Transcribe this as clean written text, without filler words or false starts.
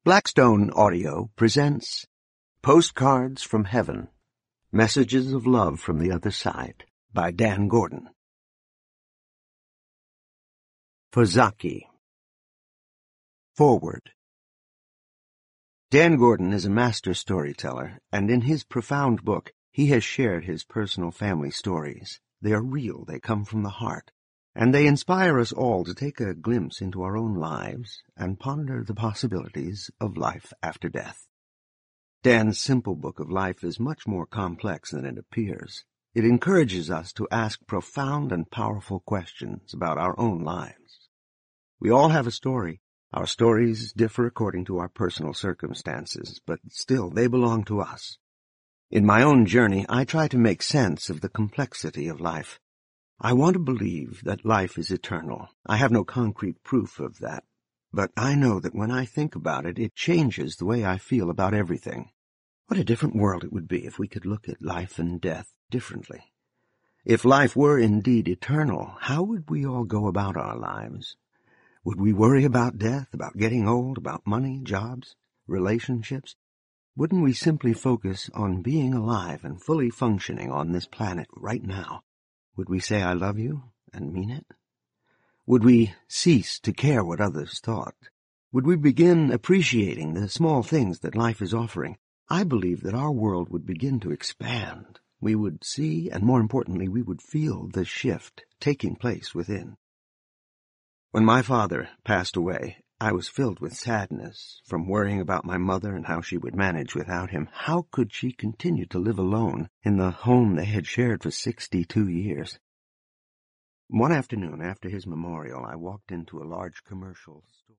Blackstone Audio presents Postcards from Heaven, Messages of Love from the Other Side by Dan Gordon. For Zaki. Forward. Dan Gordon is a master storyteller, and in his profound book, he has shared his personal family stories. They are real, they come from the heart, and they inspire us all to take a glimpse into our own lives and ponder the possibilities of life after death. Dan's simple book of life is much more complex than it appears. It encourages us to ask profound and powerful questions about our own lives. We all have a story. Our stories differ according to our personal circumstances, but still they belong to us. In my own journey, I try to make sense of the complexity of life. I want to believe that life is eternal. I have no concrete proof of that, but I know that when I think about it, it changes the way I feel about everything. What a different world it would be if we could look at life and death differently. If life were indeed eternal, how would we all go about our lives? Would we worry about death, about getting old, about money, jobs, relationships? Wouldn't we simply focus on being alive and fully functioning on this planet right now? Would we say, "I love you," and mean it? Would we cease to care what others thought? Would we begin appreciating the small things that life is offering? I believe that our world would begin to expand. We would see, and more importantly, we would feel the shift taking place within. When my father passed away, I was filled with sadness from worrying about my mother and how she would manage without him. How could she continue to live alone in the home they had shared for 62 years? One afternoon after his memorial, I walked into a large commercial store.